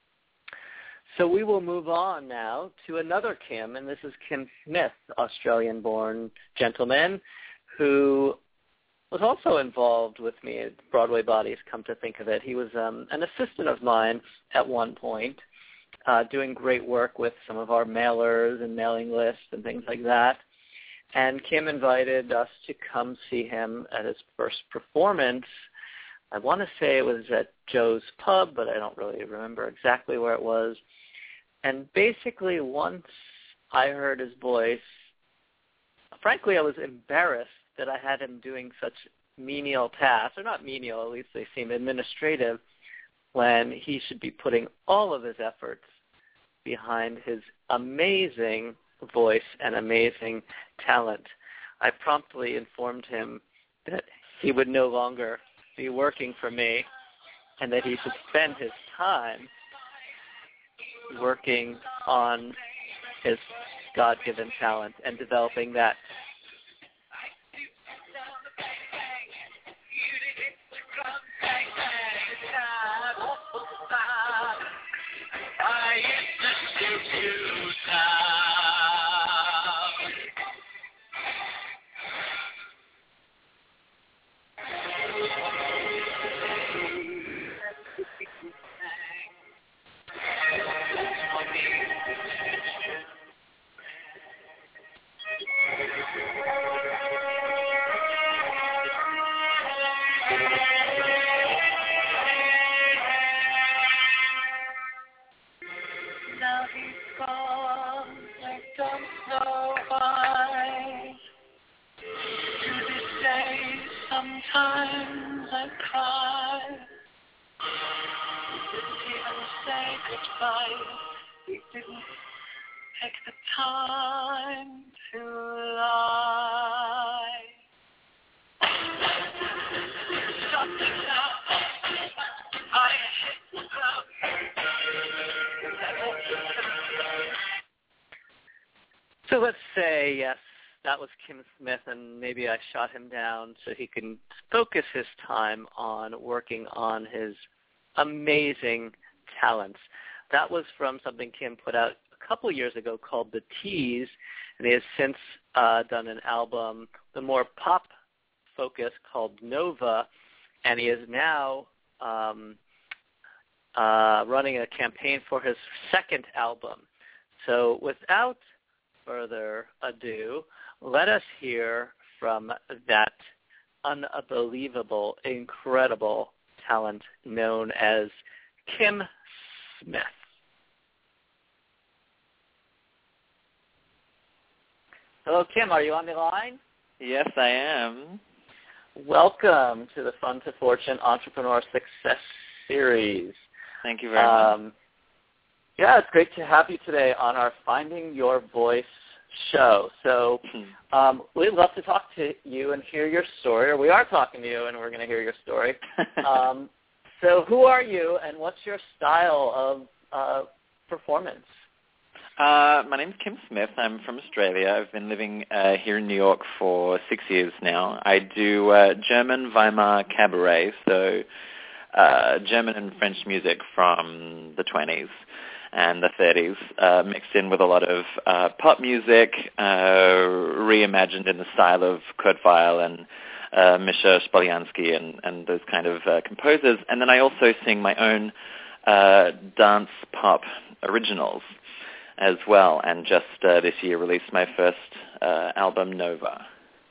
So we will move on now to another Kim, and this is Kim Smith, Australian-born gentleman who was also involved with me at Broadway Bodies, come to think of it. He was um, an assistant of mine at one point, Uh, doing great work with some of our mailers and mailing lists and things like that. And Kim invited us to come see him at his first performance. I want to say it was at Joe's Pub, but I don't really remember exactly where it was. And basically once I heard his voice, frankly, I was embarrassed that I had him doing such menial tasks, or not menial, at least they seem administrative, when he should be putting all of his efforts behind his amazing voice and amazing talent. I promptly informed him that he would no longer be working for me and that he should spend his time working on his God-given talent and developing that. Sometimes I cry. He didn't even say goodbye. He didn't take the time to lie. Something now. I hit the ground. So let's say, yes, that was Kim Smith, and maybe I shot him down so he can focus his time on working on his amazing talents. That was from something Kim put out a couple years ago called The Tease, and he has since uh, done an album, the more pop focus, called Nova, and he is now um, uh, running a campaign for his second album. So without further ado, let us hear from that unbelievable, incredible talent known as Kim Smith. Hello, Kim. Are you on the line? Yes, I am. Welcome to the Fun to Fortune Entrepreneur Success Series. Thank you very um, much. Yeah, it's great to have you today on our Finding Your Voice show. So um, we'd love to talk to you and hear your story, or we are talking to you and we're going to hear your story. um, so who are you and what's your style of uh, performance? Uh, my name's Kim Smith. I'm from Australia. I've been living uh, here in New York for six years now. I do uh, German Weimar cabaret, so uh, German and French music from the twenties and the thirties, uh, mixed in with a lot of uh, pop music, uh, reimagined in the style of Kurt Weill and uh, Misha Spolyansky and, and those kind of uh, composers. And then I also sing my own uh, dance pop originals as well, and just uh, this year released my first uh, album, Nova.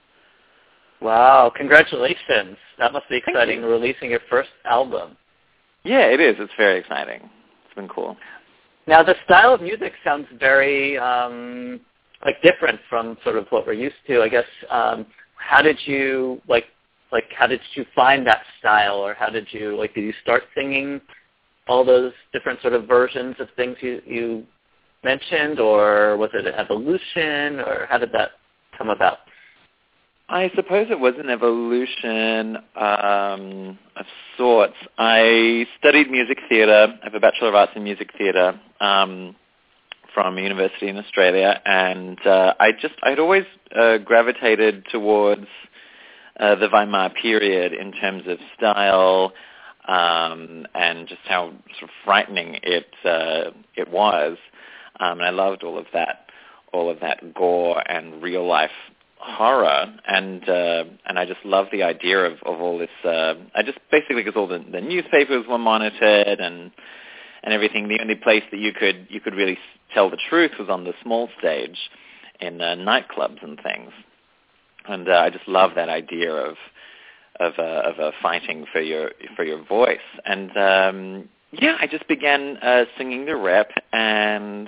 Wow, congratulations. That must be exciting, you. releasing your first album. Yeah, it is. It's very exciting. It's been cool. Now, the style of music sounds very um, like different from sort of what we're used to. I guess. Um, how did you like? Like, how did you find that style, or how did you like? Did you start singing all those different sort of versions of things you you mentioned, or was it an evolution, or how did that come about? I suppose it was an evolution um, of sorts. I studied music theatre. I have a Bachelor of Arts in Music Theatre um, from a university in Australia, and uh, I just I'd always uh, gravitated towards uh, the Weimar period in terms of style um, and just how sort of frightening it uh, it was, um, and I loved all of that, all of that gore and real life horror, and uh, and I just love the idea of, of all this. Uh, I just basically, because all the, the newspapers were monitored and and everything, the only place that you could you could really tell the truth was on the small stage in uh, nightclubs and things. And uh, I just love that idea of of uh, of uh, fighting for your for your voice. And um, yeah, I just began uh, singing the rep, and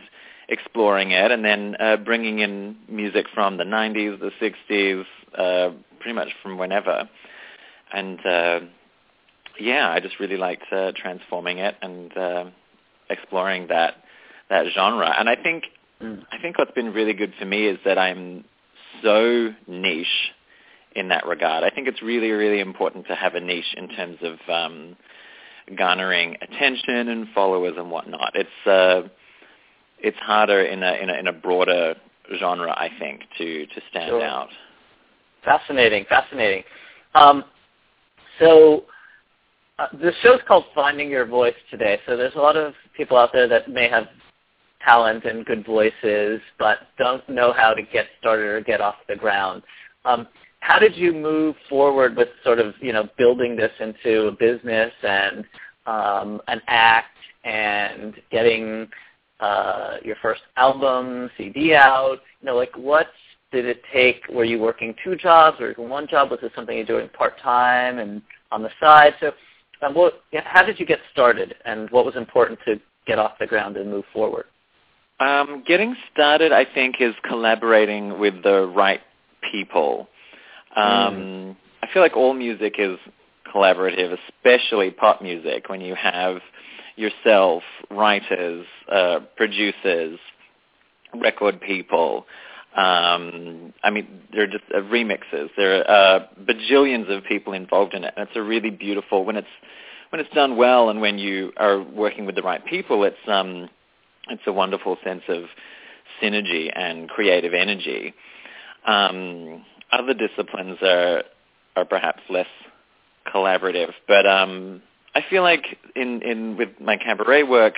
exploring it, and then uh, bringing in music from the nineties, the sixties, uh, pretty much from whenever. And uh, yeah, I just really liked uh, transforming it and uh, exploring that that genre. And I think mm. I think what's been really good for me is that I'm so niche in that regard. I think it's really, really important to have a niche in terms of um, garnering attention and followers and whatnot. It's uh, it's harder in a, in a in a broader genre, I think, to to stand sure. out. Fascinating, fascinating. Um, so uh, the show's called Finding Your Voice today. So there's a lot of people out there that may have talent and good voices, but don't know how to get started or get off the ground. Um, how did you move forward with sort of, you know, building this into a business and um, an act and getting uh, your first album, C D out? You know, like what did it take? Were you working two jobs or one job? Was it something you're doing part-time and on the side? So um, what, how did you get started, and what was important to get off the ground and move forward? Um, getting started, I think, is collaborating with the right people. Um, mm. I feel like all music is collaborative, especially pop music, when you have yourself, writers, uh, producers, record people. Um, I mean, there are just uh, remixes. There are uh, bajillions of people involved in it, and it's a really beautiful, when it's when it's done well and when you are working with the right people, it's um, it's a wonderful sense of synergy and creative energy. Um, other disciplines are are perhaps less collaborative, but um, I feel like in, in with my cabaret work,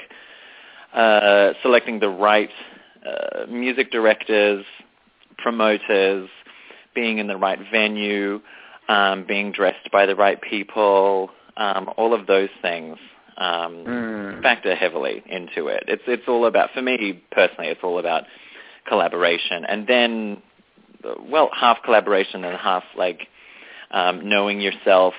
uh, selecting the right uh, music directors, promoters, being in the right venue, um, being dressed by the right people, um, all of those things um, mm. factor heavily into it. It's it's all about, for me personally, it's all about collaboration, and then, well, half collaboration and half like um, knowing yourself,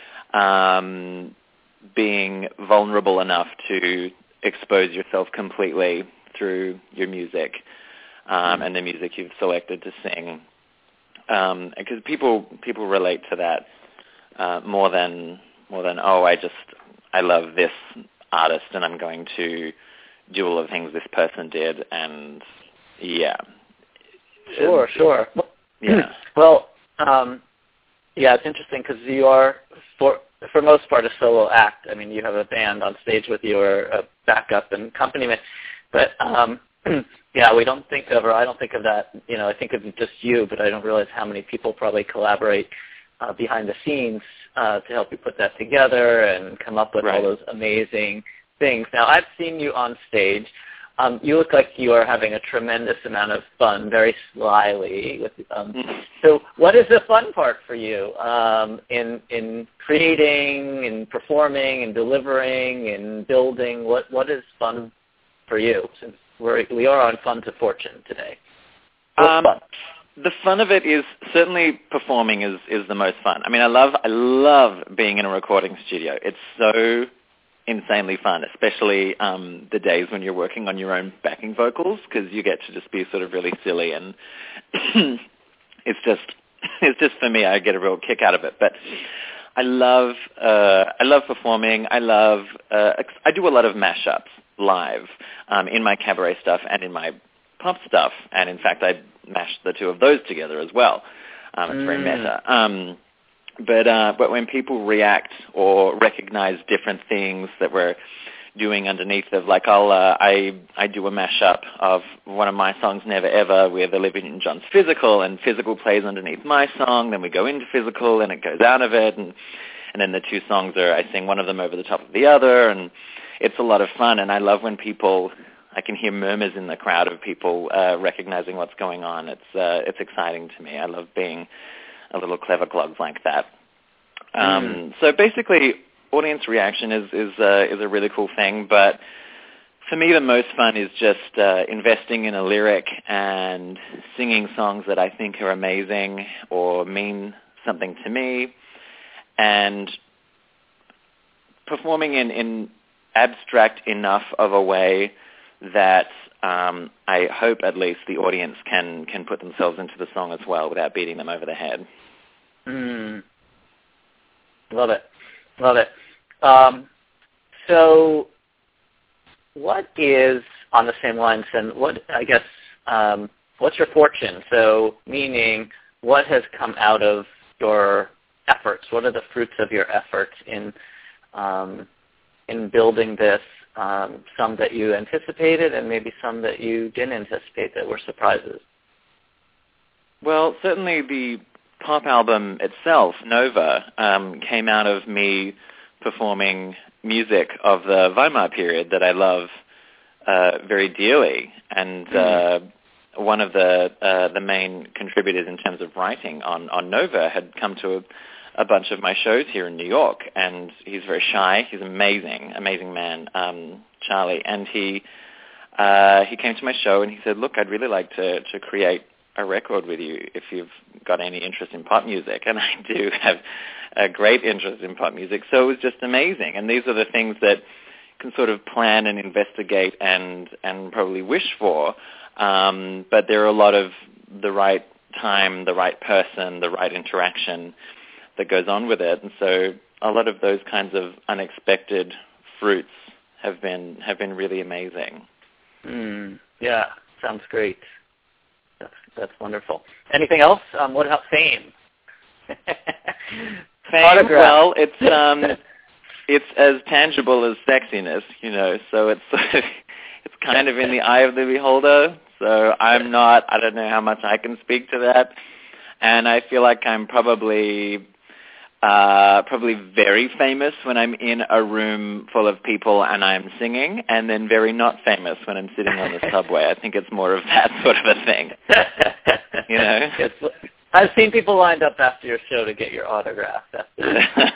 um, being vulnerable enough to expose yourself completely through your music um, mm. and the music you've selected to sing, um, because people people relate to that uh, more than more than oh I just I love this artist and I'm going to do all the things this person did, and yeah. Sure, sure. Yeah. Well, um, yeah, it's interesting because you are, for for most part, a solo act. I mean, you have a band on stage with you or a backup and accompaniment, but um, yeah, we don't think of, or I don't think of that. You know, I think of just you, but I don't realize how many people probably collaborate uh, behind the scenes uh, to help you put that together and come up with right. all those amazing things. Now, I've seen you on stage. Um, you look like you are having a tremendous amount of fun, very slyly. With, um, so what is the fun part for you um, in in creating and performing and delivering and building? What What is fun for you, since we're, we are on Fun to Fortune today? What's um, fun? The fun of it is certainly performing is, is the most fun. I mean, I love I love being in a recording studio. It's so insanely fun, especially um, the days when you're working on your own backing vocals, because you get to just be sort of really silly, and it's just it's just for me, I get a real kick out of it. But I love uh, I love performing. I love uh, I do a lot of mashups live um, in my cabaret stuff and in my pop stuff, and in fact, I mashed the two of those together as well. Um, it's mm. very meta. Um, But uh, but when people react or recognize different things that we're doing underneath of, like I'll uh, I I do a mashup of one of my songs, Never Ever, with Olivia Newton-John's Physical, and Physical plays underneath my song. Then we go into Physical, and it goes out of it, and and then the two songs are, I sing one of them over the top of the other, and it's a lot of fun. And I love when people, I can hear murmurs in the crowd of people uh, recognizing what's going on. It's uh, it's exciting to me. I love being a little clever clogs like that. Um, mm. So basically, audience reaction is is, uh, is a really cool thing. But for me, the most fun is just uh, investing in a lyric and singing songs that I think are amazing or mean something to me, and performing in, in abstract enough of a way that um, I hope at least the audience can, can put themselves into the song as well without beating them over the head. Mm. Love it. Love it. Um, so what is, on the same lines, and what, I guess, um, what's your fortune? So meaning, what has come out of your efforts? What are the fruits of your efforts in um, in building this? Um, some that you anticipated, and maybe some that you didn't anticipate that were surprises. Well, certainly the pop album itself, Nova, um, came out of me performing music of the Weimar period that I love uh, very dearly, and uh, one of the uh, the main contributors in terms of writing on, on Nova had come to a, a bunch of my shows here in New York, and he's very shy. He's amazing, amazing man, um, Charlie, and he uh, he came to my show and he said, "Look, I'd really like to to create a record with you if you've got any interest in pop music." And I do have a great interest in pop music, so it was just amazing. And these are the things that can sort of plan and investigate and and probably wish for, um, but there are a lot of the right time, the right person, the right interaction that goes on with it, and so a lot of those kinds of unexpected fruits have been have been really amazing. Mm, yeah, sounds great. That's that's wonderful. Anything else? Um, what about fame? Fame, Autograph. well, it's um, it's as tangible as sexiness, you know. So it's it's kind of in the eye of the beholder. So I'm not. I don't know how much I can speak to that, and I feel like I'm probably. Uh, probably very famous when I'm in a room full of people and I'm singing, and then very not famous when I'm sitting on the subway. I think it's more of that sort of a thing. You know? It's, I've seen people lined up after your show to get your autograph. Yeah.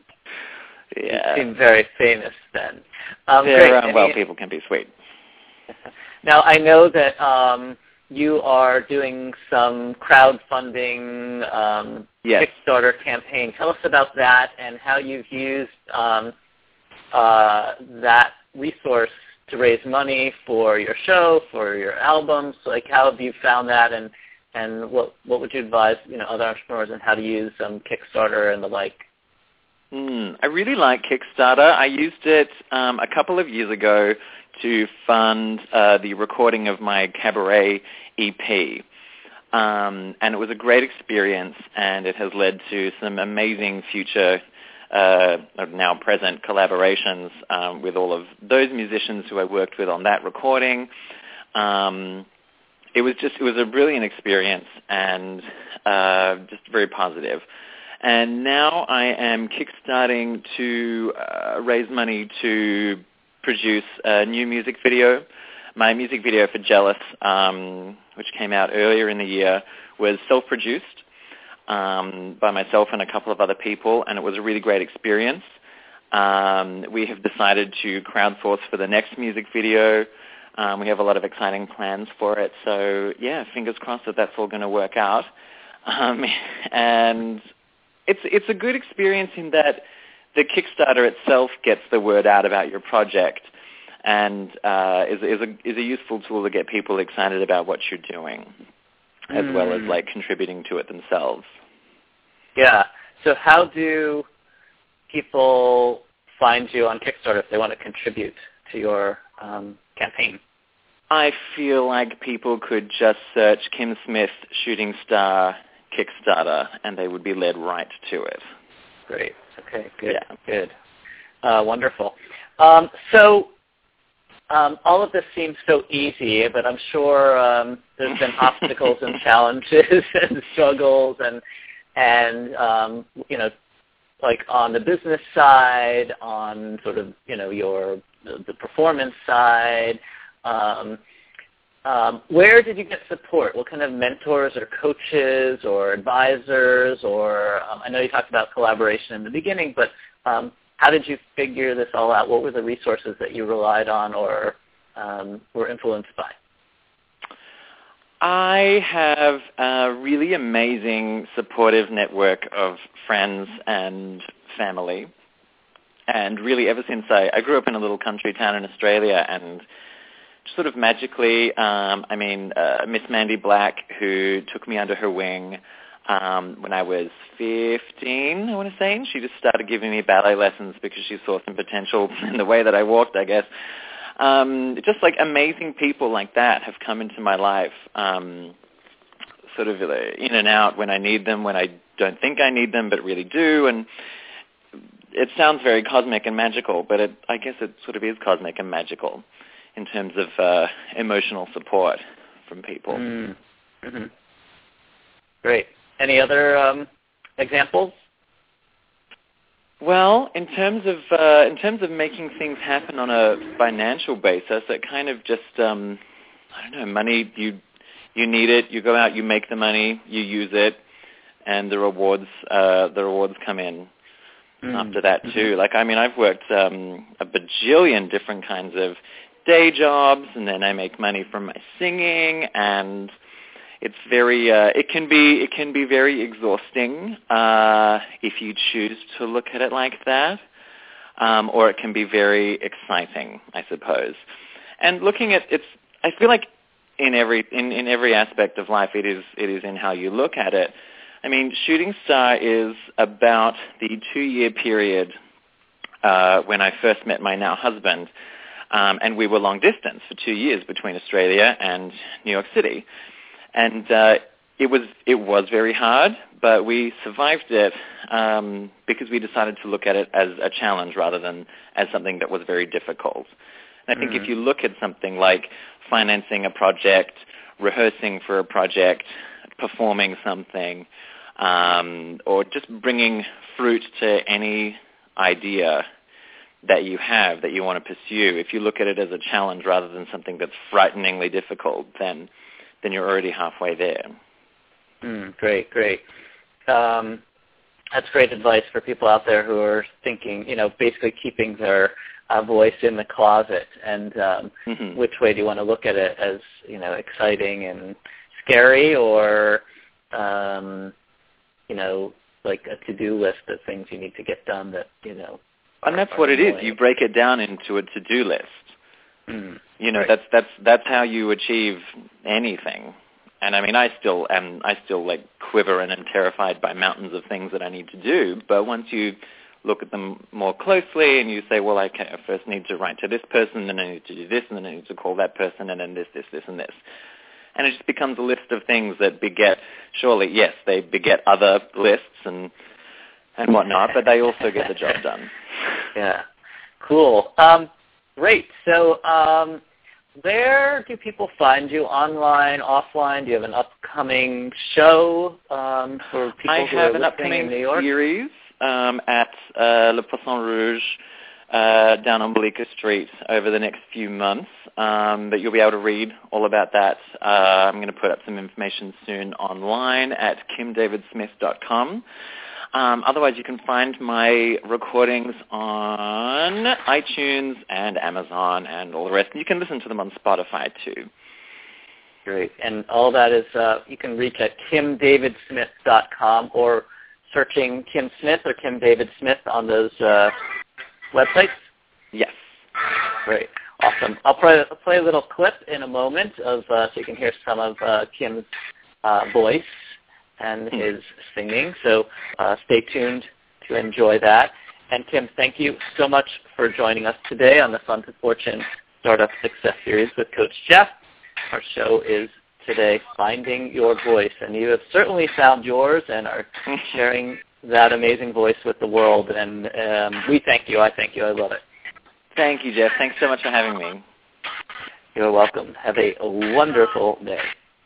You seem very famous then. Um, They're, great. um, well, Any, people can be sweet. Now, I know that um, you are doing some crowdfunding um, yes. Kickstarter campaign. Tell us about that and how you've used um, uh, that resource to raise money for your show, for your albums. Like, how have you found that, and and what what would you advise you know other entrepreneurs on how to use um, Kickstarter and the like? Mm, I really like Kickstarter. I used it um, a couple of years ago to fund uh, the recording of my cabaret E P. Um, and it was a great experience, and it has led to some amazing future, uh, now present collaborations um, with all of those musicians who I worked with on that recording. Um, it was just, it was a brilliant experience and uh, just very positive. And now I am kickstarting to uh, raise money to produce a new music video. My music video for Jealous, um, which came out earlier in the year, was self-produced um, by myself and a couple of other people, and it was a really great experience. Um, we have decided to crowdsource for the next music video. Um, we have a lot of exciting plans for it, so yeah, fingers crossed that that's all going to work out. Um, and it's it's a good experience in that the Kickstarter itself gets the word out about your project, and uh, is, is, a, is a useful tool to get people excited about what you're doing, as mm. well as like contributing to it themselves. Yeah. So how do people find you on Kickstarter if they want to contribute to your um, campaign? I feel like people could just search Kim Smith Shooting Star Kickstarter, and they would be led right to it. Great. Okay, good, yeah. good. Uh, wonderful. Um, so um, all of this seems so easy, but I'm sure um, there's been obstacles and challenges and struggles and, and um, you know, like on the business side, on sort of, you know, your the, the performance side. Um, Um, where did you get support? What kind of mentors or coaches or advisors or um, I know you talked about collaboration in the beginning, but um, how did you figure this all out? What were the resources that you relied on or um, were influenced by? I have a really amazing supportive network of friends and family. And really ever since I, I grew up in a little country town in Australia, and sort of magically. Um, I mean, uh, Miss Mandy Black, who took me under her wing um, when I was fifteen, I want to say, and she just started giving me ballet lessons because she saw some potential in the way that I walked, I guess. Um, just like amazing people like that have come into my life, um, sort of in and out when I need them, when I don't think I need them but really do, and it sounds very cosmic and magical, but it, I guess it sort of is cosmic and magical in terms of uh, emotional support from people. Mm-hmm. Great. Any other um, examples? Well, in terms of uh, in terms of making things happen on a financial basis, it kind of just um, I don't know, money. You you need it. You go out, you make the money, you use it, and the rewards uh, the rewards come in mm. after that too. Like I mean, I've worked um, a bajillion different kinds of day jobs, and then I make money from my singing, and it's very, uh, it can be, it can be very exhausting uh, if you choose to look at it like that, um, or it can be very exciting, I suppose. And looking at it's, I feel like in every in, in every aspect of life, it is it is in how you look at it. I mean, Shooting Star is about the two-year period uh, when I first met my now husband, um, and we were long distance for two years between Australia and New York City. And uh, it was it was very hard, but we survived it um, because we decided to look at it as a challenge rather than as something that was very difficult. And I think mm-hmm. if you look at something like financing a project, rehearsing for a project, performing something, um, or just bringing fruit to any idea that you have that you want to pursue, if you look at it as a challenge rather than something that's frighteningly difficult, then then you're already halfway there. Mm, great, great. Um, that's great advice for people out there who are thinking, you know, basically keeping their uh, voice in the closet. And um, mm-hmm. which way do you want to look at it? As, you know, exciting and scary, or, um, you know, like a to-do list of things you need to get done that, you know, are, and that's what it is. You break it down into a to-do list. Mm, you know, right. that's that's that's how you achieve anything. And I mean, I still am. I still like quiver and am terrified by mountains of things that I need to do. But once you look at them more closely and you say, well, okay, I first need to write to this person, then I need to do this, and then I need to call that person, and then this, this, this, and this. And it just becomes a list of things that beget. Surely, yes, they beget other lists and and whatnot, but they also get the job done. Yeah, cool. Um, Great. So um, where do people find you? Online, offline? Do you have an upcoming show um, for people I who have are an listening upcoming in New York? series um, at uh, Le Poisson Rouge uh, down on Bleecker Street over the next few months. Um, but you'll be able to read all about that. Uh, I'm going to put up some information soon online at kim david smith dot com. Um, otherwise, you can find my recordings on iTunes and Amazon and all the rest. And you can listen to them on Spotify, too. Great. And all that is, uh, you can reach at kim david smith dot com, or searching Kim Smith or Kim David Smith on those uh, websites? Yes. Great. Awesome. I'll play, I'll play a little clip in a moment of uh, so you can hear some of uh, Kim's uh, voice and his singing. So uh, stay tuned to enjoy that. And Kim, thank you so much for joining us today on the Fun to Fortune Startup Success Series with Coach Jeff. Our show is today Finding Your Voice, and you have certainly found yours and are sharing that amazing voice with the world. And um, we thank you. I thank you. I love it. Thank you, Jeff. Thanks so much for having me. You're welcome. Have a wonderful day.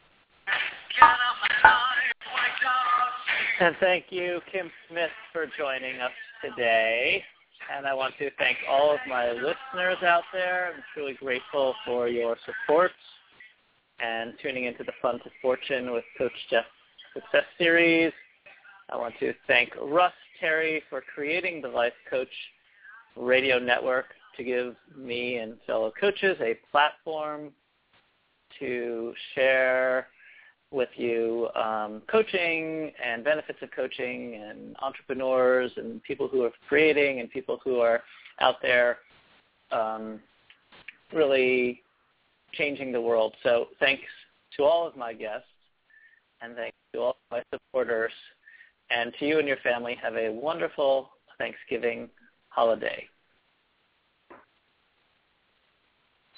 And thank you, Kim Smith, for joining us today. And I want to thank all of my listeners out there. I'm truly grateful for your support and tuning into the Fun to Fortune with Coach Jeff Success Series. I want to thank Russ Terry for creating the Life Coach Radio Network to give me and fellow coaches a platform to share with you um, coaching and benefits of coaching and entrepreneurs and people who are creating and people who are out there um, really changing the world. So thanks to all of my guests, and thanks to all of my supporters, and to you and your family. Have a wonderful Thanksgiving holiday.